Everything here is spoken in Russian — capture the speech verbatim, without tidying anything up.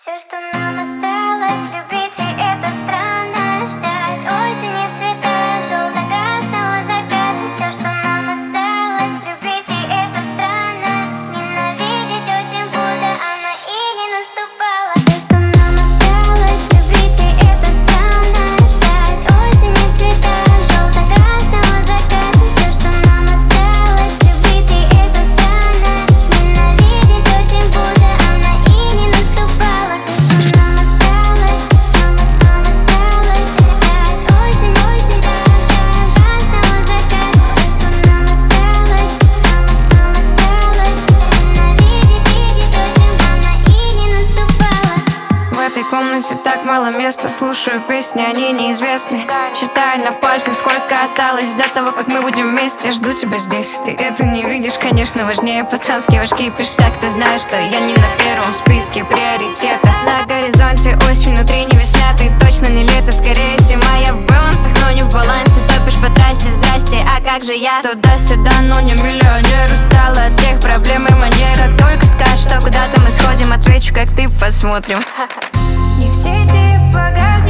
Все, что нам осталось, любить, и это странно ждать осени в цветах желто-красного заката. Все, что нам осталось, любить, и это странно ненавидеть осень, будто она и не наступала. Все, что нам осталось, любить, и это странно ждать осени в цветах желто-красного заката. Все, что нам осталось, любить, и это странно ненавидеть осень, будто она и не наступала. В этой комнате так мало места, слушаю песни, они неизвестны. Считаю на пальцах, сколько осталось до того, как мы будем вместе. Жду тебя здесь, ты это не видишь, конечно, важнее пацанский ваш кипиш. Так ты знаешь, что я не на первом списке приоритета. На горизонте осень, внутри не весна, ты точно не лето, скорее зима. Я в балансах, но не в балансе, топишь по трассе, здрасте, а как же я? Туда-сюда, но не миллионер, устала от всех проблем и манер. Как только скажешь, что куда-то мы сходим, отвечу, как ты, посмотрим. И все эти погоды